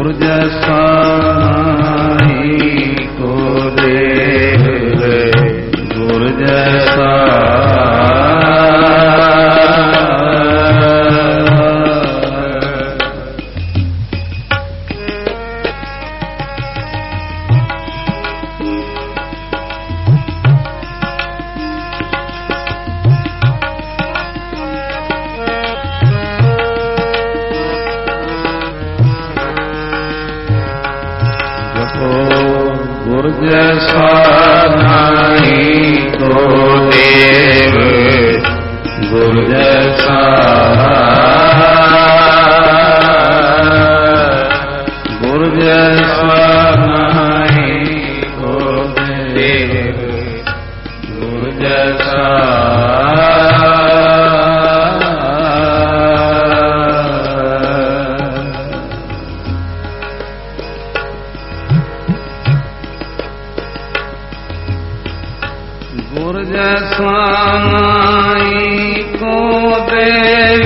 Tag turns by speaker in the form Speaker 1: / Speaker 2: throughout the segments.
Speaker 1: ਗੁਰ ਜੈਸਾ ਨਾਹੀ ਕੋ ਦੇਵ ਗੁਰ ਜੈਸਾ ਗੁਰ ਜੈਸਾ ਨਾਹੀ ਕੋ ਦੇਵ ਗੁਰ ਜੈਸਾ ਗੁਰ ਜੈਸਾ ਨਾਹੀ ਕੋ ਦੇਵ ਗੁਰ ਜੈਸਾ ਗੁਰ ਜੈਸਾ ਨਾਹੀ ਕੋ ਦੇਵ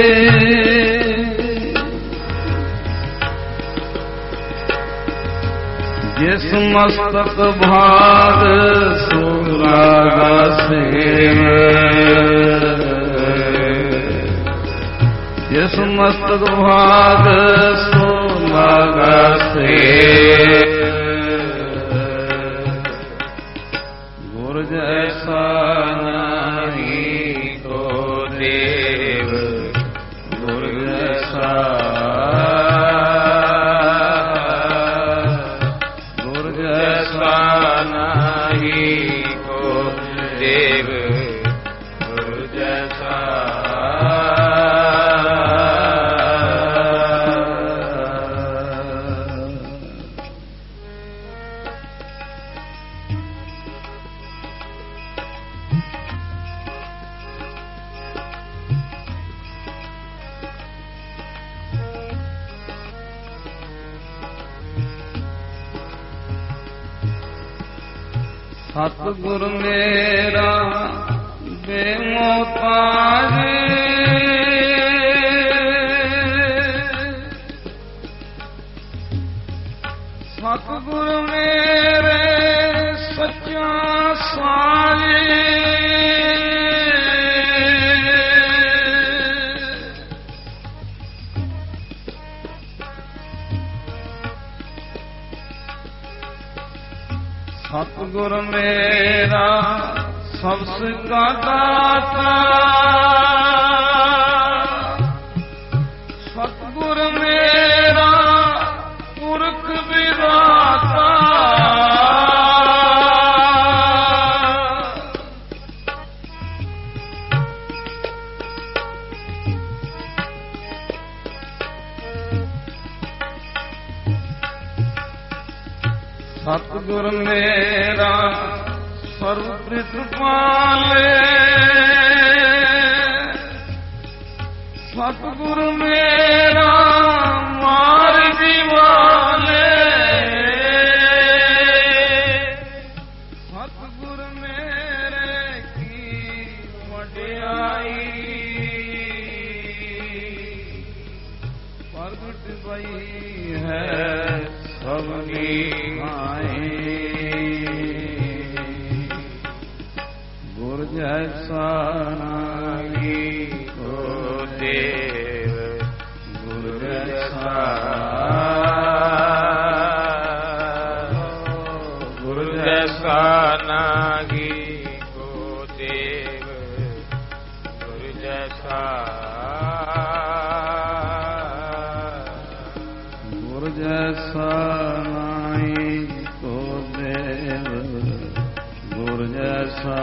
Speaker 1: ਜਿਸ ਮਸਤਕ ਭਾਗ ਸੋ ਰਾਗਾ ਸੇਵ ਜਿਸ ਮਸਤਕ ਭਾਗ ਸੋ ਰਾਗਾ ਸੇਵ ਗੁਰ ਜੈਸਾ ਨਾਹੀ ਕੋ ਦੇਵ ਗੁਰ ਜੈਸਾ ਗੁਰ ਜੈਸਾ ਨਾਹੀ ਕੋ ਦੇਵ ਗੁਰ ਜੈਸਾ ਸਤਿਗੁਰ ਮੇਰਾ ਬੇਮੋਤਾਜ ਸਤਿਗੁਰ ਮੇਰੇ ਸੱਚਾ ਸਾਜ ਸਤਿਗੁਰ ਮੇਰਾ ਸਬਸ ਕਾ ਦਾਤਾ ਸਤਿਗੁਰ ਮੇਰਾ ਪੁਰਖ ਵਿਦਾਤਾ ਸਤਿਗੁਰ ਮੇਰਾ ਸਰਬ ਪ੍ਰਿਤਪਾਲੇ ਸਤਿਗੁਰ ਮੇਰਾ ਮਾਰਗ ਵਾਲੇ ਸਤਿਗੁਰ ਮੇਰੇ ਕੀ ਵਡਿਆਈ ਪ੍ਰਗਟ ਪਈ ਹੈ ਸਭਨੀ ਗੁਰ ਜੈਸਾ ਨਾਹੀ ਕੋ ਦੇਵ ਗੁਰ ਜੈਸਾ ਗੁਰ ਜੈਸਾ ਨਾਹੀ ਕੋ ਦੇਵ ਗੁਰ ਜੈਸਾ ਗੁਰ ਜੈਸਾ ਨਾਹੀ ਕੋ ਦੇਵ ਗੁਰ ਜੈਸਾ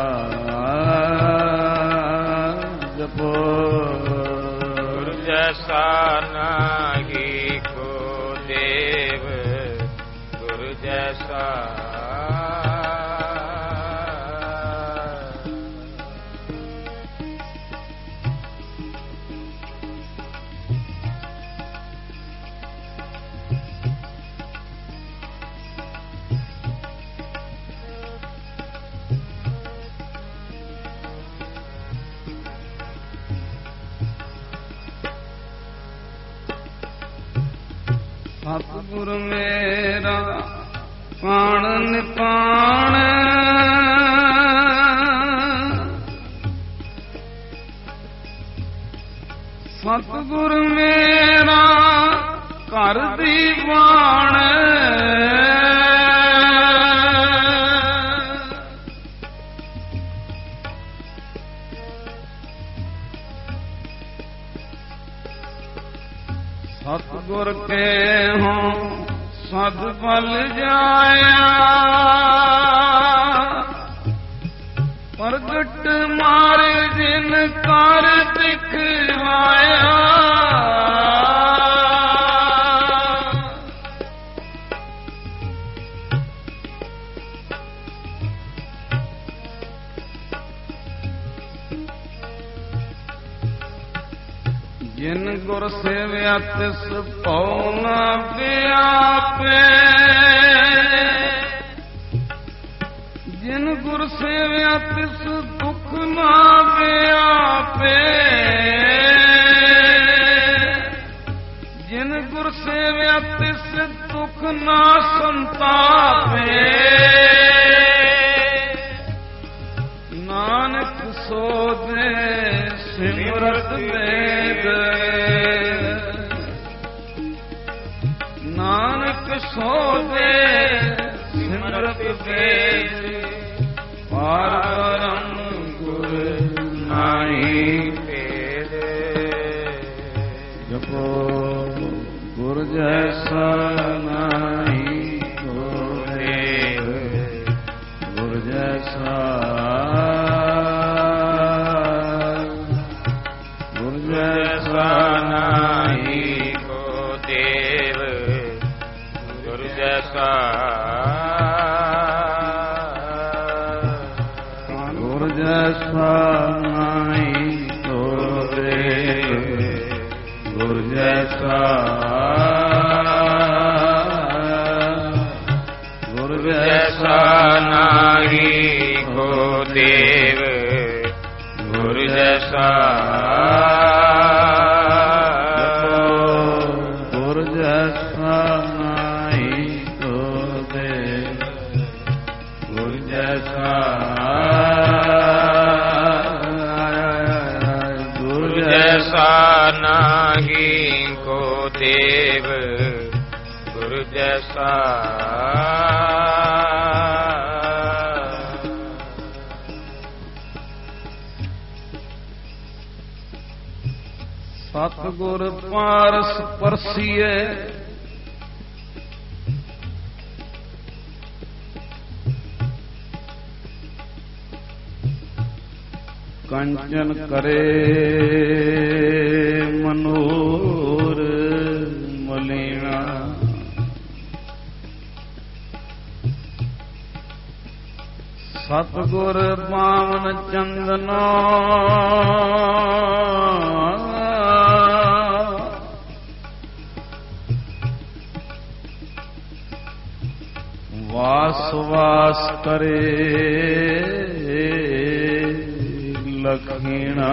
Speaker 1: ਜਪੋ ਗੁਰ ਜੈਸਾ ਨਾਹੀ ਕੋ ਦੇਵ ਗੁਰ ਜੈਸਾ
Speaker 2: ਸਤਿਗੁਰ ਮੇਰਾ ਪਾਣ ਨਿਪਾਣ ਸਤਿਗੁਰ ਮੇਰਾ ਘਰ ਦੀਵਾਨ ਸਤਿਗੁਰ ਕੇ ਹੋਂ ਸਦ ਬਲ ਜਾਇਆ ਪ੍ਰਗਟ ਮਾਰੇ ਜਿਨ ਕਰ ਦਿਖਾਇਆ ਜਿਨ ਗੁਰ ਸੇਵਿਆ ਤਿਸ ਭਉ ਨ ਵਿਆਪੇ ਜਿਨ ਗੁਰ ਸੇਵਿਆ ਤਿਸ ਦੁਖ ਨ ਵਿਆਪੇ ਜਿਨ ਗੁਰ ਸੇਵਿਆ ਤਿਸ ਦੁਖ ਨ ਸੰਤਾਪੇ ਨਾਨਕ ਸੋ ਦੇ ਸਿਮਰਤ ਵੇਦ ਨਾਨਕ ਸੋ ਦੇ ਸਿਮਰਤ ਵੇਦ ਪਾਰ ਬ੍ਰਹਮ ਗੁਰ ਨਾਹੀ ਭੇਦ ਜਪੋ ਗੁਰ ਜੈਸਾ ਨਾਹੀ ਕੋਇ ਗੁਰ ਜੈਸਾ
Speaker 1: ਨਾਹੀ ਕੋ ਦੇਵ ਗੁਰ ਜੈਸਾ
Speaker 2: ਗੁਰ ਜੈਸਾ ਨਾਹੀ ਕੋ ਦੇਵ ਗੁਰ ਜੈਸਾ ਗੁਰ ਜੈਸਾ ਨਾਹੀ ਕੋ ਦੇਵ ਗੁਰ ਜੈਸਾ ਨਾਹੀ ਕੋ ਦੇਵ ਗੁਰ ਜੈਸਾ ਸਤਿਗੁਰ ਪਾਰਸ ਪਰਸੀਏ ਕੰਚਨ ਕਰੇ ਮਨੂਰ ਮਲੀਣਾ ਸਤਿਗੁਰ ਪਾਵਨ ਚੰਦਨਾ ਵਾਸ ਵਾਸ ਕਰੇ ਲਖੀਣਾ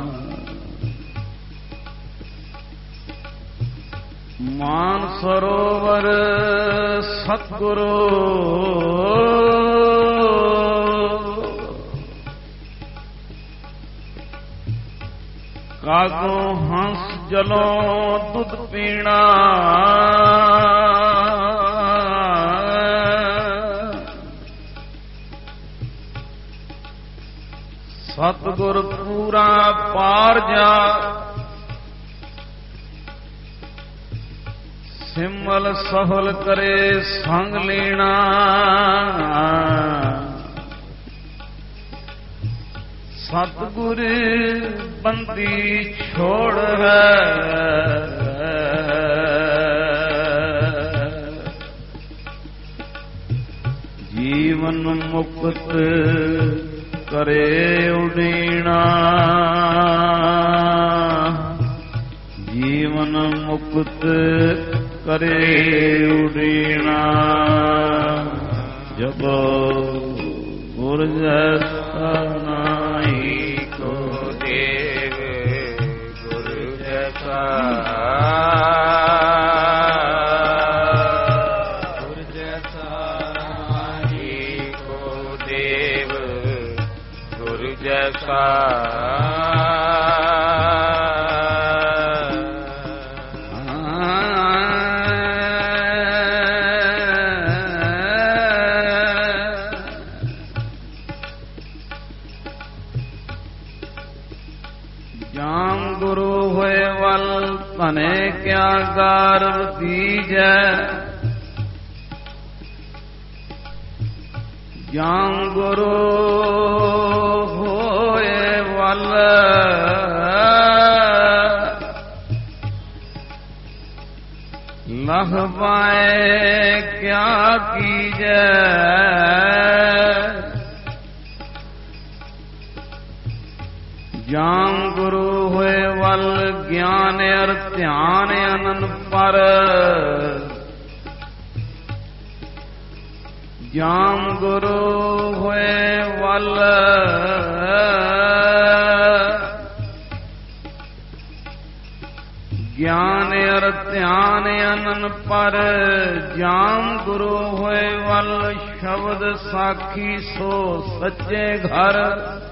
Speaker 2: ਮਾਨ ਸਰੋਵਰ ਸਤਿਗੁਰੂ ਕਾਗੋਂ ਹੰਸ ਜਲੋਂ ਦੁੱਧ ਪੀਣਾ ਸਤਿਗੁਰ ਪੂਰਾ ਪਾਰ ਜਾ ਸਿਮਲ ਸਫਲ ਕਰੇ ਸੰਗ ਲੈਣਾ ਸਤਿਗੁਰ ਬੰਦੀ ਛੋੜ ਹੈ ਜੀਵਨ ਮੁਕਤ ਕਰੇ ਉਡੀਣਾ ਜੀਵਨ ਮੁਕਤ ਕਰੇ ਉਡੀਣਾ ਜਬ ਗੁਰ ਜੈਸਾ ਨਾਹੀ ਕੋ ਦੇਵ ਗੁਰ ਜੈਸਾ ਆਗਾਰ ਦੀਜੈ ਜਾਂ ਗੁਰੂ ਹੋਏ ਵੱਲ ਲਹ ਪਾਏ ਕਿਆ ਕੀਜੈ ਜਾਂ ਗੁਰੂ ਹੋਏ ਵੱਲ ਗਿਆਨ ਅਰ ਧਿਆਨ ਅਨੰਦ ਪਰ ਜਾਂ ਗੁਰੂ ਹੋਏ ਵੱਲ ਗਿਆਨ ਅਰ ਧਿਆਨ ਅਨੰਦ ਪਰ ਜਾਂ ਗੁਰੂ ਹੋਏ ਵੱਲ ਸ਼ਬਦ ਸਾਖੀ ਸੋ ਸੱਚੇ ਘਰ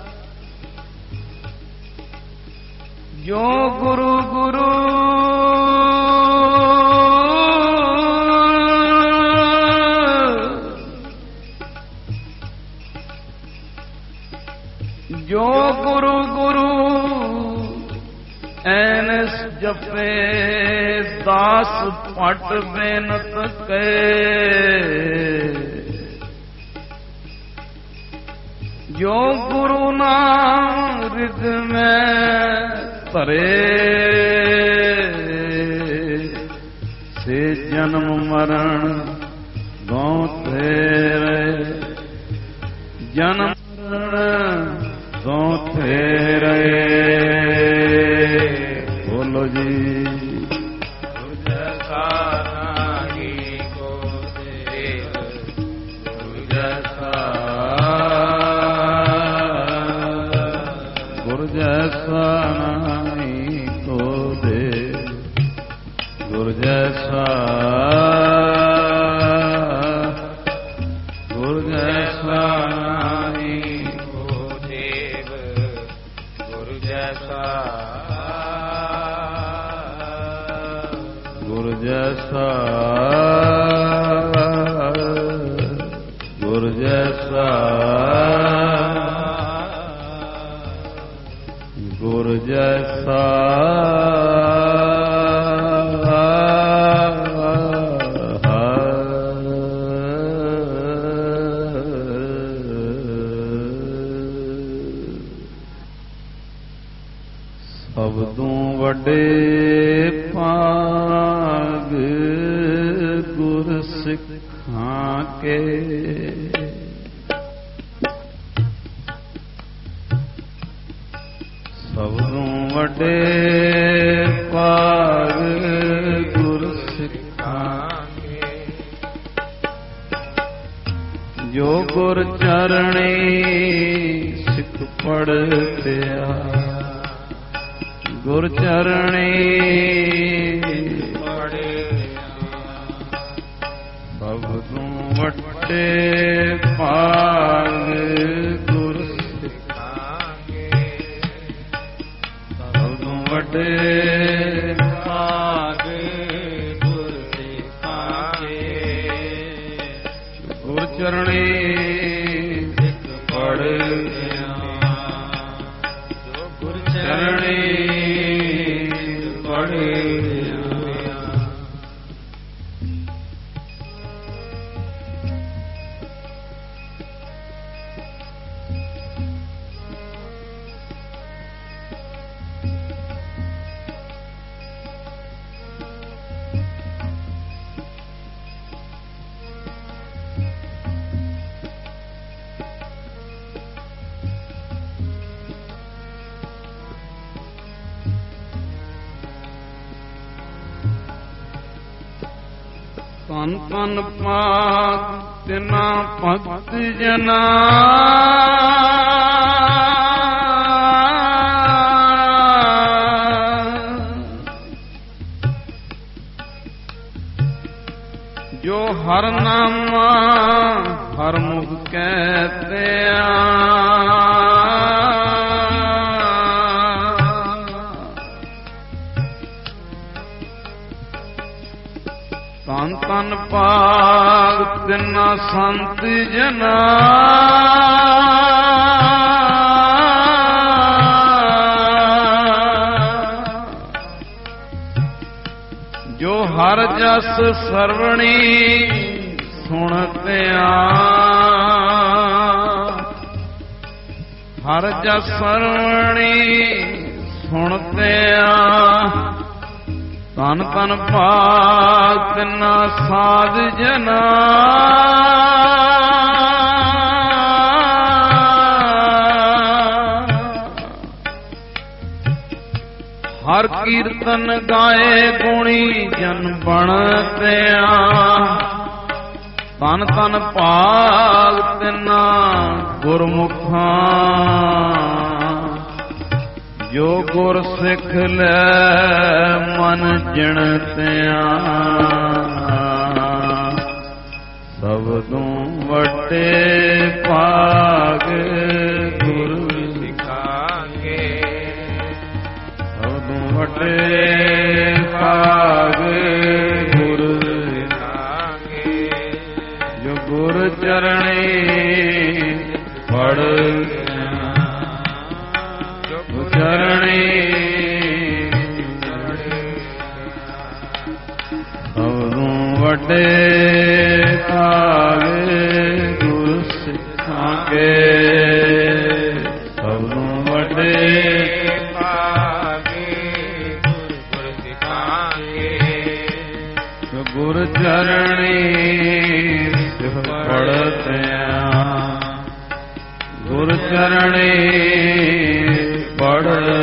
Speaker 2: ਜੋ ਗੁਰੂ ਗੁਰੂ ਜੋ ਗੁਰੂ ਗੁਰੂ ਐਨਸ ਜਪੇ ਦਾਸ ਪਟ ਬੇਨਤ ਕੈ ਜੋ ਗੁਰੂ ਨਾਮ ਰਿਦ ਮੈਂ ਧਰੇ ਸੇ ਜਨਮ ਮਰਨ ਗਉ ਤੇਰੇ ਜਨਮ ਮਰਨ ਗਉ ਤੇਰੇ ਬੋਲੋ ਜੀ ਜੈਸਾ ਨਹੀਂ ਕੋ ਦੇ ਗੁਰ ਜੈਸਾ ਗੁਰ ਜੈਸਾ ਨਹੀਂ ਕੋ ਦੇਵ ਗੁਰ ਜੈਸਾ ਗੁਰ ਜੈਸਾ ਗੁਰ ਜੈਸਾ ਗੁਰ ਜੈਸਾ ਸਭ ਤੋਂ ਵੱਡੇ ਭਾਗ ਗੁਰ ਸਿੱਖਾਂ ਕੇ ਸਭ ਤੋਂ ਵੱਡੇ ਭਾਗ ਗੁਰ ਸਿੱਖਾਂ ਕੇ ਜੋ ਗੁਰ ਚਰਣੀ ਸਿੱਖ ਪੜ੍ਹਤਿਆ ਗੁਰ ਚਰਣੀ ਸਭ ਤੋਂ ਵੱਡੇ ਭਾਗ ਗੁਰ ਸਿੱਖਾਂ ਕੇ ਸਭ ਤੋਂ ਵੱਡੇ ਭਾਗ ਗੁਰ ਸਿੱਖਾਂ ਕੇ ਗੁਰ ਚਰਣੀ ਸਿੱਖ ਪੜ੍ਹਤਿਆ ਜੋ ਗੁਰ ਚਰਣੀ ਪੜ੍ਹਤਿਆ ਧੰਨ ਧੰਨ ਪਾਕ ਤਿਨਾ ਭਗਤ ਜਨਾ ਜੋ ਹਰ ਨਾਮਾ ਹਰ ਮੁਖ ਕਹਤੇ ਧੰਨ ਧੰਨ ਪਾਗ ਤਿਨਾ ਸੰਤ ਜਨਾ ਜੋ ਹਰ ਜਸ ਸਰਵਣੀ ਸੁਣਤਿਆ, ਹਰ ਜਸ ਸਰਵਣੀ ਸੁਣਤਿਆ, ਤਨ ਤਨ ਭਾਗ ਤਿਨਾ ਸਾਧ ਜਨਾ, ਹਰ ਕੀਰਤਨ ਗਾਏ ਗੁਣੀ ਜਨ ਬਣਤਿਆ, ਤਨ ਤਨ ਭਾਗ ਤਿਨਾ ਗੁਰਮੁਖਾਂ, ਜੋ ਗੁਰ ਸਿੱਖ ਲੈ ਮਨ ਜਿਣਤਿਆ, ਸਬਦੋਂ ਵੱਡੇ ਭਾਗ ਗੁਰ ਸਿਖਾਂਗੇ, ਸਬਦੋਂ ਵੱਡੇ ਭਾਗ ਗੁਰ ਸਿਖਾਂਗੇ, ਜੋ ਗੁਰ ਚਰਣੀ ਪੜ ਚਰਣੀ, ਸਬਦੋਂ ਵੱਡੇ ਭਾਗ ਗੁਰ ਸਿਖਾਂਗੇ, ਸਬਦੋਂ ਵੱਡੇ ਭਾਗ ਗੁਰ ਸਿਖਾਂਗੇ, ਜੋ ਗੁਰ ਚਰਣੀ ਸਿਖ ਪੜਤਿਆ, ਗੁਰ ਚਰਣੀ ਪੜ।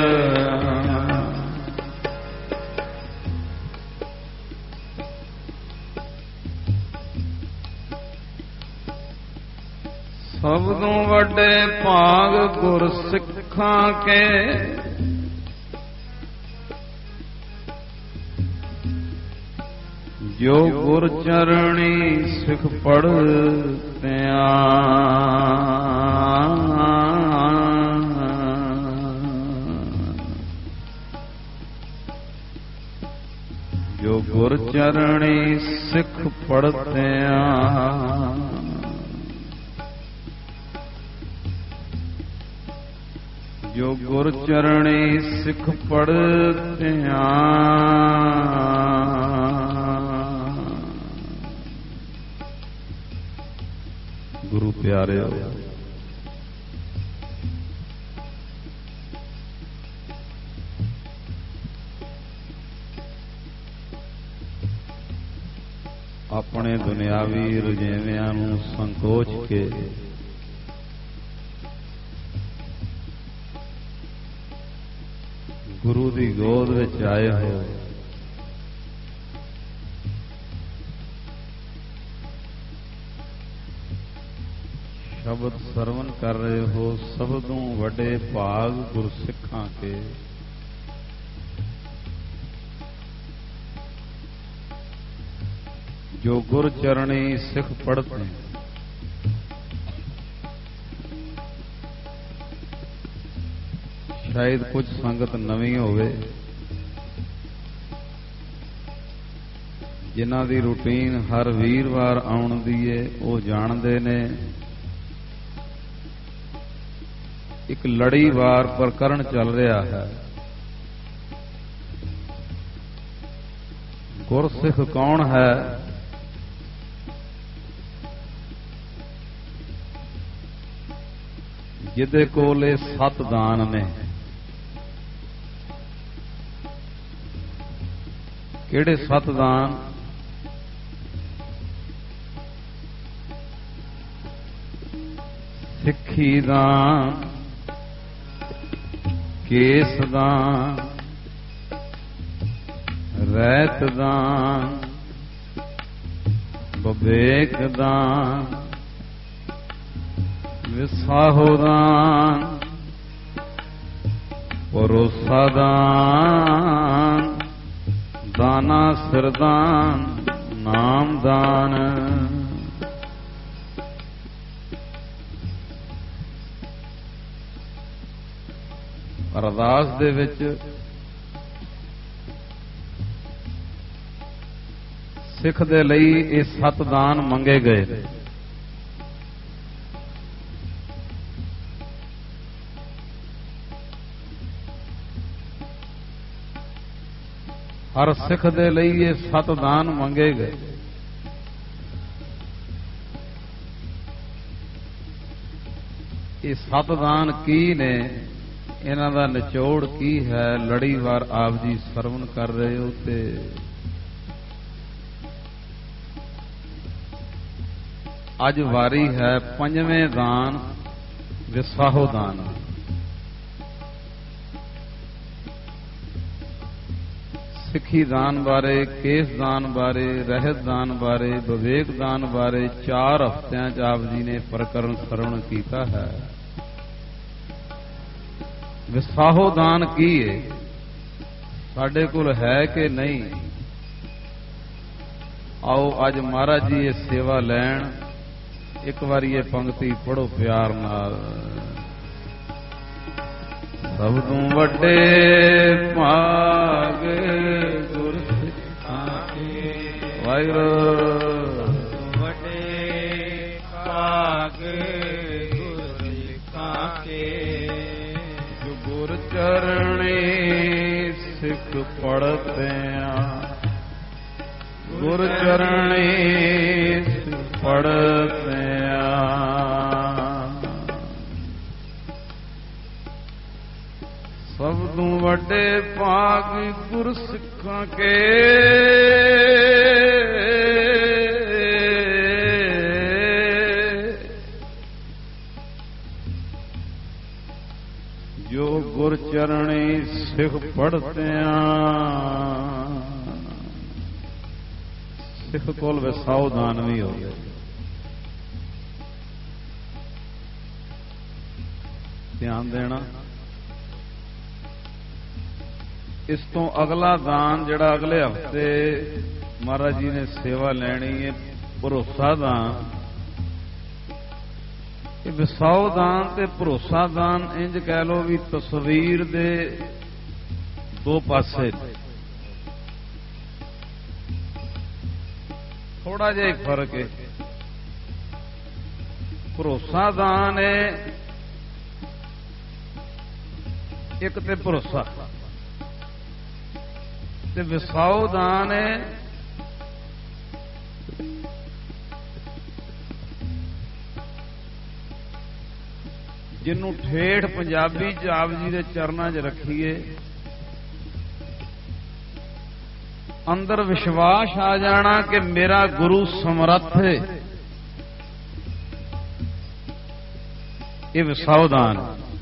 Speaker 2: ਸਬਦੋਂ ਵੱਡੇ ਭਾਗ ਗੁਰ ਸਿੱਖਾਂ ਕੇ, ਜੋ ਗੁਰ ਚਰਣੀ ਸਿਖ ਪੜਤਿਆ, ਜੋ ਗੁਰ ਚਰਣੀ ਸਿੱਖ ਪੜਤਿਆ, ਜੋ ਗੁਰ ਚਰਣੀ ਸਿੱਖ ਪੜਤਿਆ, ਗੁਰੂ ਪਿਆਰਿਓ, ਆਪਣੇ ਦੁਨਿਆਵੀ ਰੁਝੇਵਿਆਂ ਨੂੰ ਸੰਕੋਚ ਕੇ ਗੁਰੂ ਦੀ ਗੋਦ ਵਿੱਚ ਆਏ ਹੋ, ਸ਼ਬਦ ਸਰਵਨ ਕਰ ਰਹੇ ਹੋ, ਸਬਦੋਂ ਵੱਡੇ ਭਾਗ ਗੁਰ ਸਿੱਖਾਂ ਕੇ, ਜੋ ਗੁਰ ਚਰਣੀ ਸਿੱਖ ਪੜਤੇ। ਸ਼ਾਇਦ ਕੁਝ ਸੰਗਤ ਨਵੀਂ ਹੋਵੇ, ਜਿਨ੍ਹਾਂ ਦੀ ਰੂਟੀਨ ਹਰ ਵੀਰਵਾਰ ਆਉਣ ਦੀ ਏ, ਉਹ ਜਾਣਦੇ ਨੇ ਇੱਕ ਲੜੀਵਾਰ ਪ੍ਰਕਰਣ ਚੱਲ ਰਿਹਾ ਹੈ। ਗੁਰਸਿੱਖ ਕੌਣ ਹੈ? ਜਿਹਦੇ ਕੋਲ ਇਹ 7 ਦਾਨ ਨੇ। ਕਿਹੜੇ 7 ਦਾਨ? ਸਿੱਖੀ ਦਾਨ, ਕੇਸ ਦਾਨ, ਰਹਿਤ ਦਾਨ, ਵਿਵੇਕ ਦਾਨ, ਵਿਸਾਹੋ ਦਾਨ, ਭਰੋਸਾ ਦਾਨ, ਦਾਨਾ ਸਿਰਦਾਨ, ਨਾਮ ਦਾਨ। ਅਰਦਾਸ ਦੇ ਵਿੱਚ ਸਿੱਖ ਦੇ ਲਈ ਇਹ 7 ਦਾਨ ਮੰਗੇ ਗਏ। ਹਰ ਸਿੱਖ ਦੇ ਲਈ ਇਹ 7 ਦਾਨ ਮੰਗੇ ਗਏ। ਇਹ 7 ਦਾਨ ਕੀ ਨੇ, ਇਹਨਾਂ ਦਾ ਨਿਚੋੜ ਕੀ ਹੈ, ਲੜੀਵਾਰ ਆਪ ਜੀ ਸਰਵਣ ਕਰ ਰਹੇ ਹੋ। ਤੇ ਅੱਜ ਵਾਰੀ ਹੈ 5ਵੇਂ ਦਾਨ, ਵਿਸਾਹੋ ਦਾਨ। ਸਿੱਖੀ ਦਾਨ ਬਾਰੇ, ਕੇਸ ਦਾਨ ਬਾਰੇ, ਰਹਿਤ ਦਾਨ ਬਾਰੇ, ਵਿਵੇਕ ਦਾਨ ਬਾਰੇ 4 ਹਫ਼ਤਿਆਂ 'ਚ ਆਪ ਜੀ ਨੇ ਪ੍ਰਕਰਨ ਸਰਵਣ ਕੀਤਾ ਹੈ। ਵਿਸਾਹੋ ਦਾਨ ਕੀ ਹੈ, ਸਾਡੇ ਕੋਲ ਹੈ ਕਿ ਨਹੀਂ? ਆਓ ਅੱਜ ਮਹਾਰਾਜ ਜੀ ਇਹ ਸੇਵਾ ਲੈਣ। ਇੱਕ ਵਾਰੀ ਇਹ ਪੰਕਤੀ ਪੜੋ ਪਿਆਰ ਨਾਲ। ਸਭ ਤੋਂ ਵੱਡੇ ਭਾਗ ਗੁਰ ਸਿੱਖਾਂ ਕੇ, ਵਾਹਿਗੁਰੂ
Speaker 1: ਵੱਡੇ ਭਾਗ ਗੁਰ ਸਿੱਖਾਂ ਕੇ,
Speaker 2: ਜੋ ਗੁਰ ਚਰਣੀ ਸਿੱਖ ਪੜਤਿਆਂ, ਗੁਰ ਚਰਣੀ ਸਿੱਖ ਪੜਤਿਆਂ। ਸਭ ਤੋਂ ਵੱਡੇ ਭਾਗ ਗੁਰ ਸਿੱਖਾਂ ਕੇ, ਜੋ ਗੁਰ ਚਰਣੀ ਸਿੱਖ ਪੜਤਿਆਂ। ਸਿੱਖ ਕੋਲ ਵਿਸਾਹੋ ਦਾਨ ਵੀ ਹੋ ਗਿਆ। ਧਿਆਨ ਦੇਣਾ। ਇਸ ਤੋਂ ਅਗਲਾ ਦਾਨ ਜਿਹੜਾ ਅਗਲੇ ਹਫ਼ਤੇ ਮਹਾਰਾਜ ਜੀ ਨੇ ਸੇਵਾ ਲੈਣੀ ਹੈ, ਭਰੋਸਾ ਦਾਨ। ਇਹ ਵਿਸਾਹੋ ਦਾਨ ਤੇ ਭਰੋਸਾ ਦਾਨ ਇੰਜ ਕਹਿ ਲਓ ਵੀ ਤਸਵੀਰ ਦੇ 2 ਪਾਸੇ। ਥੋੜਾ ਜਿਹਾ ਫਰਕ ਹੈ। ਭਰੋਸਾ ਦਾਨ ਹੈ ਇੱਕ ਤੇ ਭਰੋਸਾ, ਤੇ ਵਿਸਾਹੋ ਦਾਨ ਹੈ ਜਿਹਨੂੰ ਠੇਠ ਪੰਜਾਬੀ ਚ ਆਪ ਜੀ ਦੇ ਚਰਨਾਂ 'ਚ ਰੱਖੀਏ, ਅੰਦਰ ਵਿਸ਼ਵਾਸ ਆ ਜਾਣਾ ਕਿ ਮੇਰਾ ਗੁਰੂ ਸਮਰੱਥ ਹੈ। ਇਹ ਵਿਸਾਹੋ ਦਾਨ।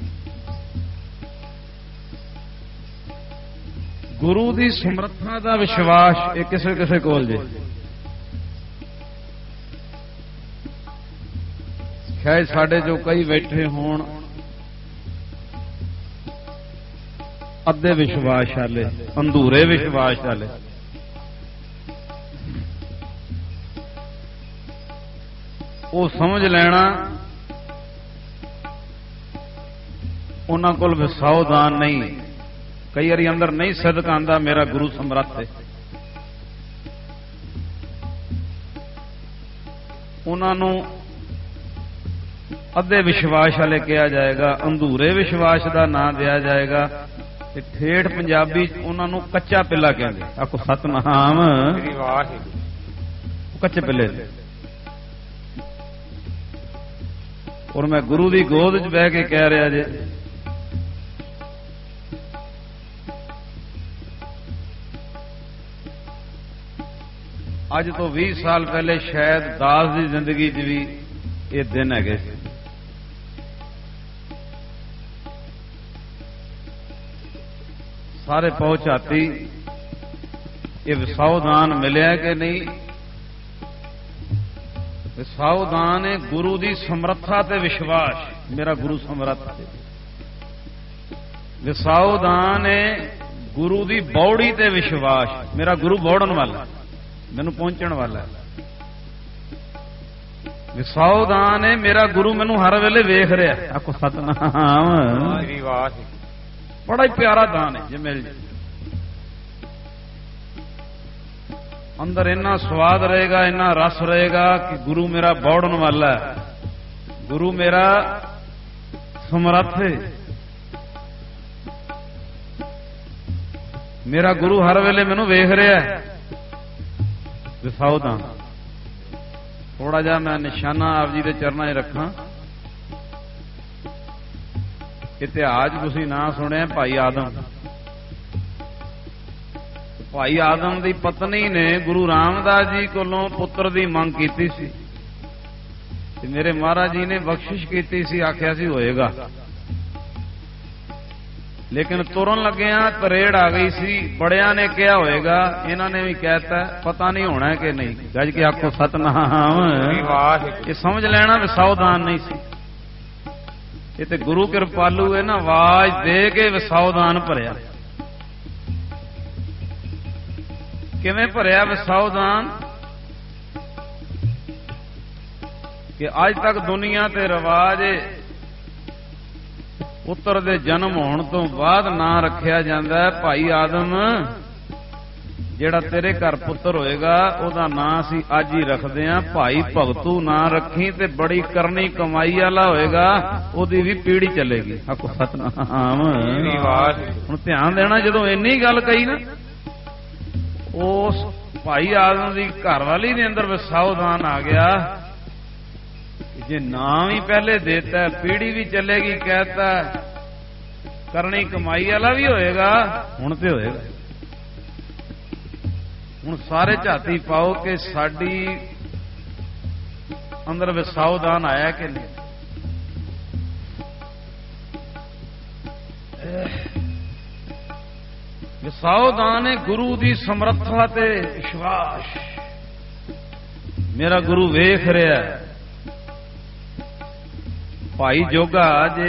Speaker 2: ਗੁਰੂ ਦੀ ਸਮਰੱਥਾ ਦਾ ਵਿਸ਼ਵਾਸ ਇਹ ਕਿਸੇ ਕਿਸੇ ਕੋਲ ਜੇ। ਸ਼ਾਇਦ ਸਾਡੇ ਜੋ ਕਈ ਬੈਠੇ ਹੋਣ ਅੱਧੇ ਵਿਸ਼ਵਾਸ ਵਾਲੇ, ਅੰਧੂਰੇ ਵਿਸ਼ਵਾਸ ਵਾਲੇ। ਉਹ ਸਮਝ ਲੈਣਾ ਉਹਨਾਂ ਕੋਲ ਵਿਸਾਹੋ ਦਾਨ ਨਹੀਂ। ਕਈ ਵਾਰੀ ਅੰਦਰ ਨਹੀਂ ਸਦਕ ਆਂਦਾ ਮੇਰਾ ਗੁਰੂ ਸਮਰੱਥ ਹੈ। ਉਹਨਾਂ ਨੂੰ ਅੱਧੇ ਵਿਸ਼ਵਾਸ ਵਾਲੇ ਕਿਹਾ ਜਾਏਗਾ, ਅੰਧੂਰੇ ਵਿਸ਼ਵਾਸ ਦਾ ਨਾਂ ਦਿਆ ਜਾਏਗਾ। ਤੇ ਠੇਠ ਪੰਜਾਬੀ ਉਹਨਾਂ ਨੂੰ ਕੱਚਾ ਪਿੱਲਾ ਕਹਿੰਦੇ। ਆਖੋ ਸਤਨਾਮ ਕੱਚੇ ਪਿੱਲੇ। ਔਰ ਮੈਂ ਗੁਰੂ ਦੀ ਗੋਦ 'ਚ ਬਹਿ ਕੇ ਕਹਿ ਰਿਹਾ ਜੇ, ਅੱਜ ਤੋਂ 20 ਸਾਲ ਪਹਿਲੇ ਸ਼ਾਇਦ ਦਾਸ ਦੀ ਜ਼ਿੰਦਗੀ 'ਚ ਵੀ ਇਹ ਦਿਨ ਹੈਗੇ ਸੀ। ਸਾਰੇ ਪਹੁੰਚਾਤੀ ਇਹ ਵਿਸਾਹੋ ਦਾਨ ਮਿਲਿਆ ਕਿ ਨਹੀਂ? ਵਿਸਾਹੋ ਦਾਨ ਹੈ ਗੁਰੂ ਦੀ ਸਮਰੱਥਾ ਤੇ ਵਿਸ਼ਵਾਸ, ਮੇਰਾ ਗੁਰੂ ਸਮਰੱਥ ਹੈ। ਵਿਸਾਹੋ ਦਾਨ ਹੈ ਗੁਰੂ ਦੀ ਬੌੜੀ ਤੇ ਵਿਸ਼ਵਾਸ, ਮੇਰਾ ਗੁਰੂ ਬੌੜਨ ਵਾਲਾ, ਮੈਨੂੰ ਪਹੁੰਚਣ ਵਾਲਾ। ਵਿਸਾਹੋ ਦਾਨ ਹੈ ਮੇਰਾ ਗੁਰੂ ਮੈਨੂੰ ਹਰ ਵੇਲੇ ਵੇਖ ਰਿਹਾ। ਆਖੋ ਸਤਨਾਮ। ਬੜਾ ਹੀ ਪਿਆਰਾ ਦਾਨ ਹੈ ਜੇ ਮਿਲ ਜਾਏ। ਅੰਦਰ ਇੰਨਾ ਸਵਾਦ ਰਹੇਗਾ, ਇੰਨਾ ਰਸ ਰਹੇਗਾ ਕਿ ਗੁਰੂ ਮੇਰਾ ਬੌੜਨ ਵਾਲਾ ਹੈ, ਗੁਰੂ ਮੇਰਾ ਸਮਰੱਥ ਹੈ। ਮੇਰਾ ਗੁਰੂ ਹਰ ਵੇਲੇ ਮੈਨੂੰ ਵੇਖ ਰਿਹਾ ਹੈ। ਵਿਸਾਉਦਾਨ ਥੋੜਾ ਜਿਹਾ ਮੈਂ ਨਿਸ਼ਾਨਾ ਆਪ ਜੀ ਦੇ ਚਰਨਾਂ 'ਚ ਰੱਖਾਂ। ਇਤਿਹਾਸ ਤੁਸੀਂ ਨਾਂ ਸੁਣਿਆ ਭਾਈ ਆਦਮ। ਭਾਈ ਆਦਮ ਦੀ ਪਤਨੀ ਨੇ ਗੁਰੂ ਰਾਮਦਾਸ ਜੀ ਕੋਲੋਂ ਪੁੱਤਰ ਦੀ ਮੰਗ ਕੀਤੀ ਸੀ ਤੇ ਮੇਰੇ ਮਹਾਰਾਜ ਜੀ ਨੇ ਬਖਸ਼ਿਸ਼ ਕੀਤੀ ਸੀ, ਆਖਿਆ ਸੀ ਹੋਏਗਾ। ਲੇਕਿਨ ਤੁਰਨ ਲੱਗਿਆਂ ਤਰੇੜ ਆ ਗਈ ਸੀ। ਬੜਿਆਂ ਨੇ ਕਿਹਾ ਹੋਏਗਾ, ਇਹਨਾਂ ਨੇ ਵੀ ਕਹਿਤਾ ਪਤਾ ਨਹੀਂ ਹੋਣਾ ਕਿ ਨਹੀਂ। ਗੱਜ ਕੇ ਆਖੋ ਸਤਨਾਮ। ਇਹ ਸਮਝ ਲੈਣਾ ਵਿਸਾਉਦਾਨ ਨਹੀਂ ਸੀ, ਇਹ ਤੇ ਗੁਰੂ ਕਿਰਪਾਲੂ ਹੈ ਨਾ, ਆਵਾਜ਼ ਦੇ ਕੇ ਵਿਸਾਉਦਾਨ ਭਰਿਆ। ਕਿਵੇਂ ਭਰਿਆ ਵਿਸਾਉਦਾਨ ਕਿ ਅੱਜ ਤੱਕ ਦੁਨੀਆ ਤੇ ਰਿਵਾਜ ਪੁੱਤਰ ਦੇ ਜਨਮ ਹੋਣ ਤੋਂ ਬਾਅਦ ਨਾਂ ਰੱਖਿਆ ਜਾਂਦਾ ਹੈ। ਭਾਈ ਆਦਮ, ਜਿਹੜਾ ਤੇਰੇ ਘਰ ਪੁੱਤਰ ਹੋਏਗਾ ਉਹਦਾ ਨਾਂ ਅਸੀਂ ਅੱਜ ਹੀ ਰੱਖਦੇ ਆਂ, ਭਾਈ ਭਗਤੂ ਨਾਂ ਰੱਖੀ ਤੇ ਬੜੀ ਕਰਨੀ ਕਮਾਈ ਵਾਲਾ ਹੋਏਗਾ, ਉਹਦੀ ਵੀ ਪੀੜ੍ਹੀ ਚੱਲੇਗੀ। ਆਖੋ ਸਤਨਾਮ। ਹੁਣ ਧਿਆਨ ਦੇਣਾ, ਜਦੋਂ ਇੰਨੀ ਗੱਲ ਕਹੀ ਨਾ, ਉਸ ਭਾਈ ਆਦਮ ਦੀ ਘਰਵਾਲੀ ਦੇ ਅੰਦਰ ਵਿਸਾਉਦਾਨ ਆ ਗਿਆ। ਜੇ ਨਾਮ ਹੀ ਪਹਿਲੇ ਦੇਤਾ, ਪੀੜ੍ਹੀ ਵੀ ਚੱਲੇਗੀ, ਕਹਿਤਾ ਕਰਨੀ ਕਮਾਈ ਵਾਲਾ ਵੀ ਹੋਏਗਾ। ਹੁਣ ਤੇ ਹੋਏਗਾ। ਹੁਣ ਸਾਰੇ ਝਾਤੀ ਪਾਓ ਕਿ ਸਾਡੀ ਅੰਦਰ ਵਿਸਾਉਦਾਨ ਆਇਆ ਕਿ ਨਹੀਂ। ਵਿਸਾਉਦਾਨ ਹੈ ਗੁਰੂ ਦੀ ਸਮਰੱਥਾ ਤੇ ਵਿਸ਼ਵਾਸ। ਮੇਰਾ ਗੁਰੂ ਵੇਖ ਰਿਹਾ। ਭਾਈ ਜੋਗਾ ਜੇ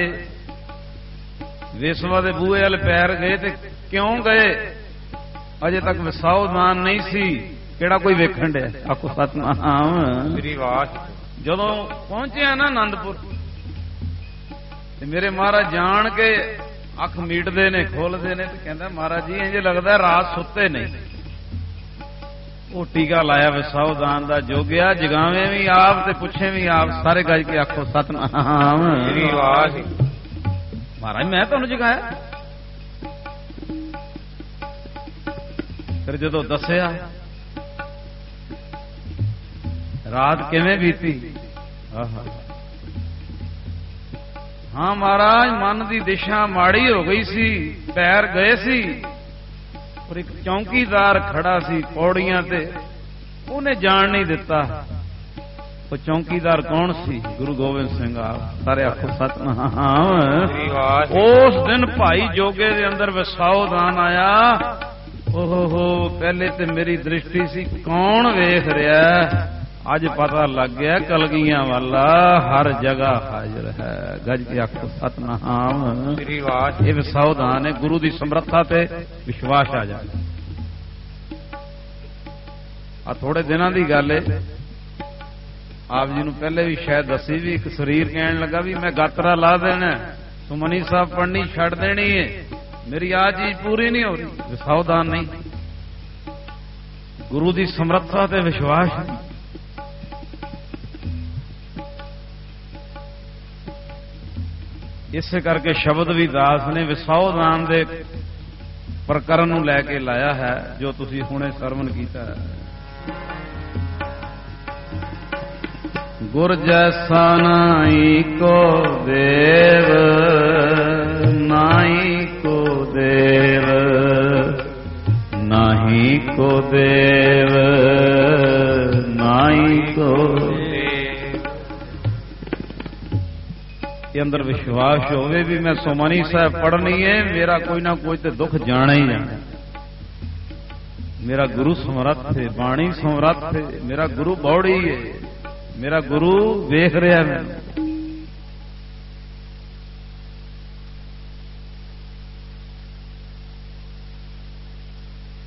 Speaker 2: ਵੇਸਵਾ ਦੇ ਬੂਹੇ ਵੱਲ ਪੈਰ ਗਏ ਤੇ ਕਿਉਂ ਗਏ? ਅਜੇ ਤੱਕ ਵਿਸਾਉਦਾਨ ਨਹੀਂ ਸੀ, ਕਿਹੜਾ ਕੋਈ ਵੇਖਣ ਡਿਆ। ਆਖੋ ਸਤਨਾਮ। ਜਦੋਂ ਪਹੁੰਚਿਆ ਨਾ ਆਨੰਦਪੁਰ ਤੇ ਮੇਰੇ ਮਹਾਰਾਜ ਜਾਣ ਕੇ ਅੱਖ ਮੀਟਦੇ ਨੇ, ਖੋਲਦੇ ਨੇ ਤੇ ਕਹਿੰਦਾ ਮਹਾਰਾਜ ਜੀ ਇੰਜ ਲੱਗਦਾ ਰਾਤ ਸੁੱਤੇ ਨਹੀਂ। ਉਹ ਟੀਕਾ ਲਾਇਆ ਵਿਸਾਉਦਾਨ ਦਾ, ਜੋਗਿਆ ਜਗਾਵੇਂ ਵੀ ਆਪ ਤੇ ਪੁੱਛੇ ਵੀ ਆਪ। ਸਾਰੇ ਗੱਜ ਕੇ ਆਖੋ ਸਤਨਾਮ। ਮਹਾਰਾਜ ਮੈਂ ਤੁਹਾਨੂੰ ਜਗਾਇਆ। ਫਿਰ ਜਦੋਂ ਦੱਸਿਆ ਰਾਤ ਕਿਵੇਂ ਬੀਤੀ, ਹਾਂ ਮਹਾਰਾਜ ਮਨ ਦੀ ਦਿਸ਼ਾ ਮਾੜੀ ਹੋ ਗਈ ਸੀ, ਪੈਰ ਗਏ ਸੀ, ਪਰ ਇੱਕ ਚੌਂਕੀਦਾਰ ਖੜਾ ਸੀ ਪੌੜੀਆਂ ਤੇ, ਉਹਨੇ ਜਾਣ ਨਹੀਂ ਦਿੱਤਾ। ਉਹ ਚੌਂਕੀਦਾਰ ਕੌਣ ਸੀ? ਗੁਰੂ ਗੋਬਿੰਦ ਸਿੰਘ ਆਪ। ਸਾਰੇ ਆਖੋ ਸਤਨਾਮ। ਉਸ ਦਿਨ ਭਾਈ ਜੋਗੇ ਦੇ ਅੰਦਰ ਵਿਸਾਉਦਾਨ ਆਇਆ। ਓਹੋ, ਪਹਿਲੇ ਤੇ ਮੇਰੀ ਦ੍ਰਿਸ਼ਟੀ ਸੀ ਕੌਣ ਵੇਖ ਰਿਹਾ, ਅੱਜ ਪਤਾ ਲੱਗ ਗਿਆ ਕਲਗੀਆਂ ਵਾਲਾ ਹਰ ਜਗ੍ਹਾ ਹਾਜ਼ਰ ਹੈ। ਗੱਜ ਕੇ ਆਖੋ ਸਤਨਾਮ। ਇਹ ਵਿਸਾਉਦਾਨ ਹੈ, ਗੁਰੂ ਦੀ ਸਮਰੱਥਾ ਤੇ ਵਿਸ਼ਵਾਸ ਆ ਜਾਂਦਾ। ਆ ਥੋੜੇ ਦਿਨਾਂ ਦੀ ਗੱਲ ਹੈ, ਆਪ ਜੀ ਨੂੰ ਪਹਿਲੇ ਵੀ ਸ਼ਾਇਦ ਦੱਸੀ ਵੀ, ਇੱਕ ਸਰੀਰ ਕਹਿਣ ਲੱਗਾ ਵੀ ਮੈਂ ਗਾਤਰਾ ਲਾ ਦੇਣਾ, ਸੁਮਨੀ ਸਾਹਿਬ ਪੜ੍ਹਨੀ ਛੱਡ ਦੇਣੀ ਹੈ, ਮੇਰੀ ਆ ਚੀਜ਼ ਪੂਰੀ ਨਹੀਂ ਹੋ ਰਹੀ। ਵਿਸਾਉਦਾਨ ਨਹੀਂ, ਗੁਰੂ ਦੀ ਸਮਰੱਥਾ ਤੇ ਵਿਸ਼ਵਾਸ। ਇਸੇ ਕਰਕੇ ਸ਼ਬਦ ਵੀ ਦਾਸ ਨੇ ਵਿਸਾਉਦਾਨ ਦੇ ਪ੍ਰਕਰਨ ਨੂੰ ਲੈ ਕੇ ਲਾਇਆ ਹੈ, ਜੋ ਤੁਸੀਂ ਹੁਣੇ ਸਰਵਣ ਕੀਤਾ ਹੈ। ਗੁਰ ਜੈਸਾ ਨਾਈ ਕੋ ਦੇਵ, ਨਾਈ ਕੋ ਦੇਵ, ਨਾਹੀ ਕੋ ਦੇਵ, ਨਾਈ ਕੋ। ਇਹ ਅੰਦਰ ਵਿਸ਼ਵਾਸ ਹੋਵੇ ਵੀ ਮੈਂ ਸੁਮਨੀ ਸਾਹਿਬ ਪੜ੍ਹਨੀ ਹੈ, ਮੇਰਾ ਕੋਈ ਨਾ ਕੋਈ ਤੇ ਦੁੱਖ ਜਾਣਾ ਹੀ ਜਾਣਾ। ਮੇਰਾ ਗੁਰੂ ਸਮਰੱਥ ਹੈ, ਬਾਣੀ ਸਮਰੱਥ ਹੈ, ਮੇਰਾ ਗੁਰੂ ਬੌੜੀ ਹੈ, ਮੇਰਾ ਗੁਰੂ ਵੇਖ ਰਿਹਾ ਮੈਨੂੰ।